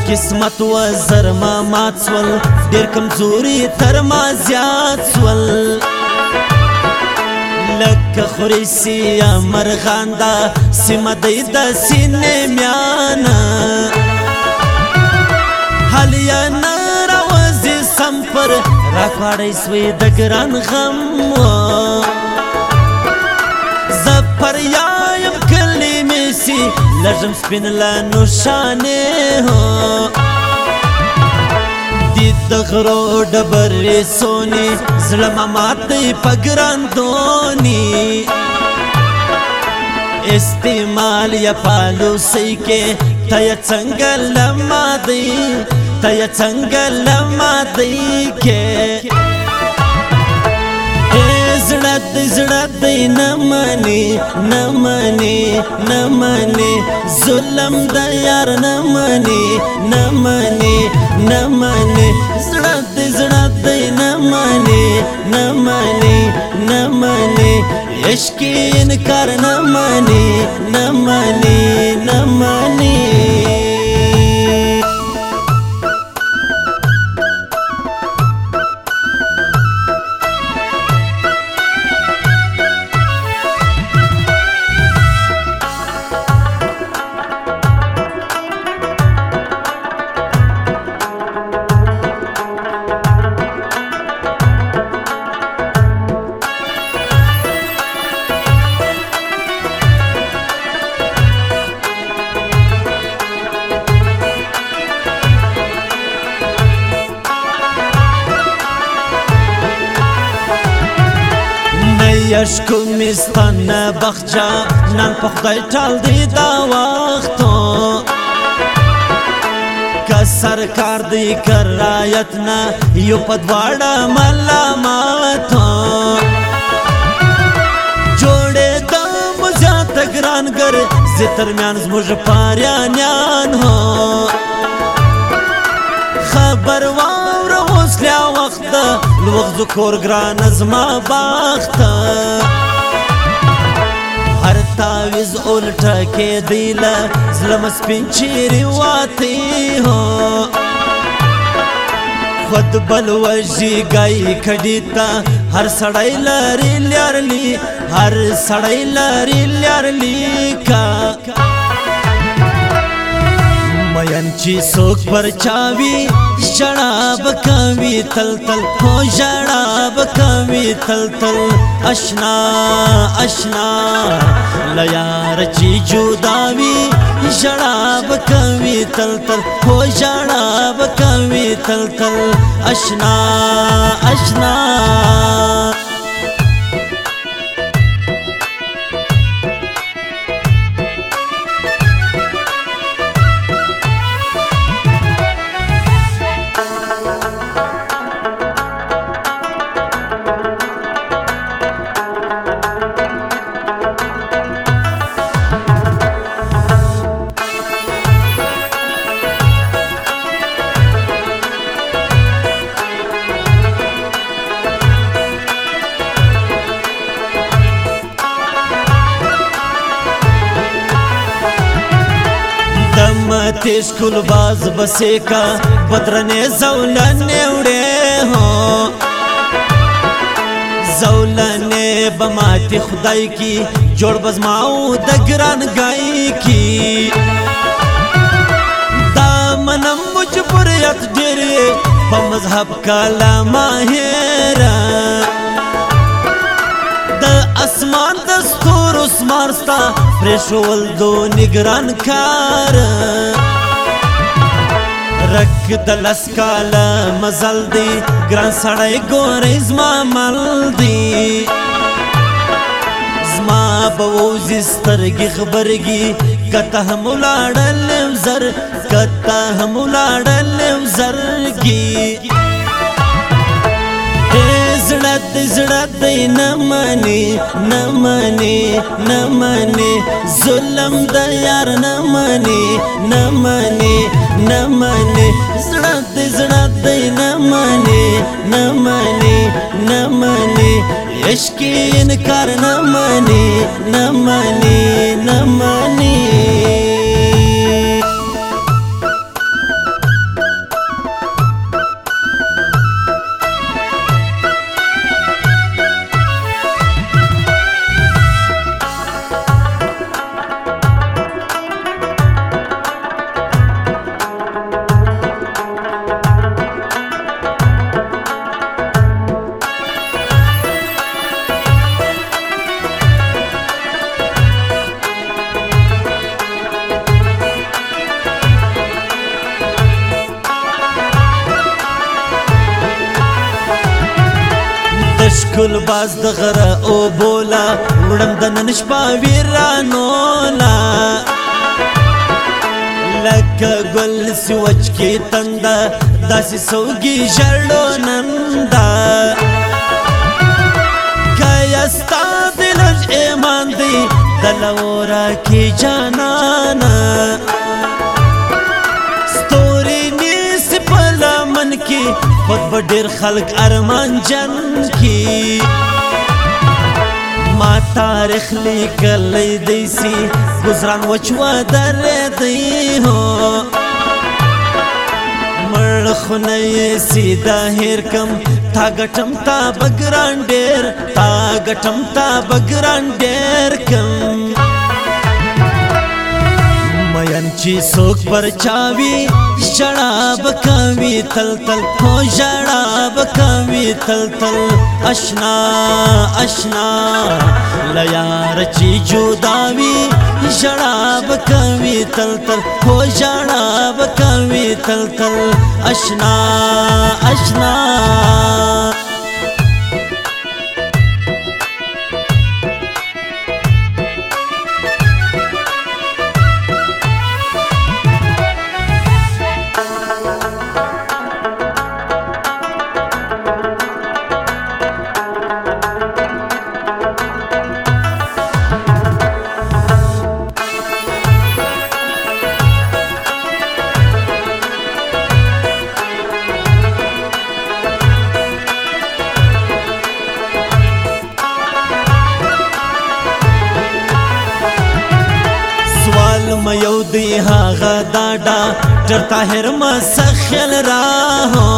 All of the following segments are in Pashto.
قسمت و زر ما مات سول ډیر کمزوري تر ما زیات سول لکه خوريسي یا مرغان دا سیمه دی د سینې میانا حال یا ناروازي سم پر راکواړی سوی د ګران غم زپر یایم کلمې سي لږم سپین لا نوشانې هو د غرو ډبرې سونی زړه ما ماتې په ګرانتوني استعمال یا پالوسی کې ته یې څنګه لما دی ته یې څنګه لما دی کې زړه دی نه منې نه منې نه منې ظلم د یار نه منې نه منې نه منې زړه دی نه منې نه منې نه منې عشق انکار نه منې نه منې نه منې یشکو مستان بخجا نن په خدای ټال دی دا وختو که سرکار دی کرایت نه یو په دواړه ملامتو جوړې د مزیات ګرانګر زه ترمیان زموږ پاریانیان هو خبر واوره اوس لا وخت لوغ کور ګران زما باخت هر تعویز الټه کې دیله زلم سپین چیرې واتی هو خود بل وجی گئی کډی تا هر سړی لري لیارلی هر سړی لري لیارلی کا مین چی سوک پر چاوی جڑاب کاوی تل تل ہو جڑاب کاوی تل تل اشنا اشنا لیار چی جوداوی جڑاب کاوی تل تل ہو جڑاب کاوی تل تل اشنا اشنا تیز کل باز بسے کا بدرنے زولنے اڑے ہو زولنے بماتی خدای کی جوڑ بزماؤ دگران گائی کی دامنم مجبوریت ڈیرے بمذہب کا لاماہیرہ اسمان دستور اسمارستا پریشول دو نگران کار رک دلس کالا مزل دی گران سڑای گوری زما مل دی زما بوزی سترگی خبرگی کتا همولاڑلم زر کتا همولاڑلم زرگی زړه دی نه منې نه منې نه منې ظلم د یار نه منې نه منې نه منې زړه دی نه منې نه منې نه منې عشق انکار نه منې نه منې نه منې ګل باز د غره او بولا وړم د نن شپه ویرانولا لکه ګل سوچ کې تنده داسې سوګي ژړو ننده که ستا د لږ ایمان دی د لورا کې جانانه ستوري نیسي په لمن کې خود به ډېر خلک ارمان جن کې ما تاریخ لیکلی دی سی گزران وچوا دردی ہو مړ خونه یې سیده هیر کم تا ګټم تا بګران ډېر تا ګټم تا بګران ډېر کم مین چې څوک پر چاوي ژړا به کوي تل تل هو ژړا به کوي تل تل اشنا اشنا له یار چې جدا وي ژړا به کوي تل تل هو ژړا به کوي تل تل اشنا اشنا ما یو دی هاغه دادا ډر طاهر ما سخل راهو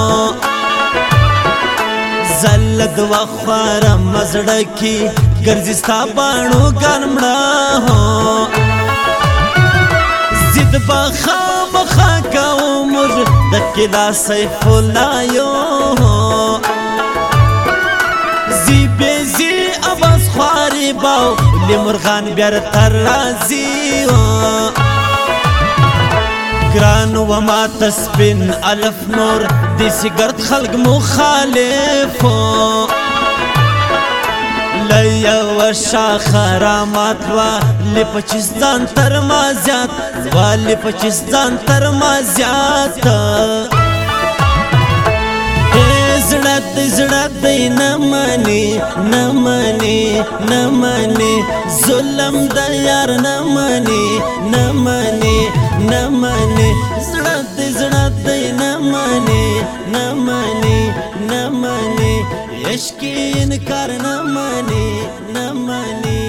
زلد وخوار مزړه کی ګرځي ستا باڼو ګرمړه هو زید بخا بخا کا عمر د کلا سیف الله یو زی بیزی اباس خواری باو لمرغان بیار تر رازی گران و ما تسبین الف نور دیسی گرد خلق مخالفو لیا و شاخرامات و لپچستان تر مازیات و لپچستان تر مازیات زړه دی نه مني نه مني نه مني ظلم د یار نه مني نه مني نه مني زړه دی نه مني نه مني نه مني عشق انکار نه مني نه مني